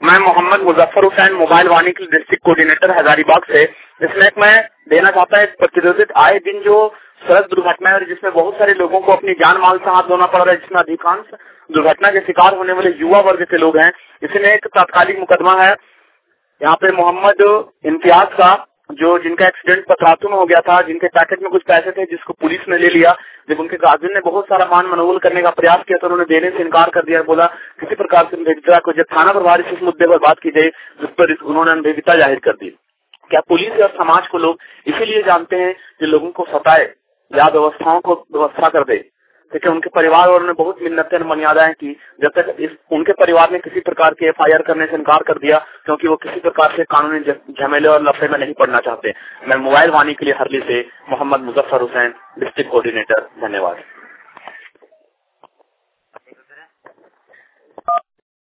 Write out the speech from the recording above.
मैं मोहम्मद मुजफ्फर हुसैन मोबाइल वाणी के district coordinator Hazaribagh से। इसमें मैं देना चाहता है प्रतिरोधित आए दिन जो सड़क दुर्घटना है जिसमें बहुत सारे लोगों को अपनी जान माल से हाथ धोना पड़ रहा है, जिसमें अधिकांश दुर्घटना के शिकार होने वाले युवा वर्ग के लोग हैं। इसमें एक तात्कालिक मुकदमा है यहाँ पे मोहम्मद इम्तियाज का, जो जिनका एक्सीडेंट पथरातू में हो गया था, जिनके पैकेट में कुछ पैसे थे जिसको पुलिस ने ले लिया। जब उनके गार्जियन ने बहुत सारा मान मनोबल करने का प्रयास किया तो उन्होंने देने से इनकार कर दिया, बोला किसी प्रकार से भेजा को। जब थाना प्रभारी से इस मुद्दे पर बात की गई जिस पर उन्होंने अनभिज्ञता जाहिर कर दी। क्या पुलिस और समाज को लोग इसीलिए जानते हैं कि लोगों को सताए या व्यवस्थाओं को व्यवस्था कर दे, क्योंकि उनके परिवार वालों ने बहुत मिन्नतें मर्यादाएं की। जब तक उनके परिवार ने किसी प्रकार के FIR करने से इनकार कर दिया, क्योंकि वो किसी प्रकार से कानूनी झमेले और लफड़े में नहीं पड़ना चाहते। मैं मोबाइल वाणी के लिए हरली से मोहम्मद मुजफ्फर हुसैन, डिस्ट्रिक्ट कोऑर्डिनेटर। धन्यवाद।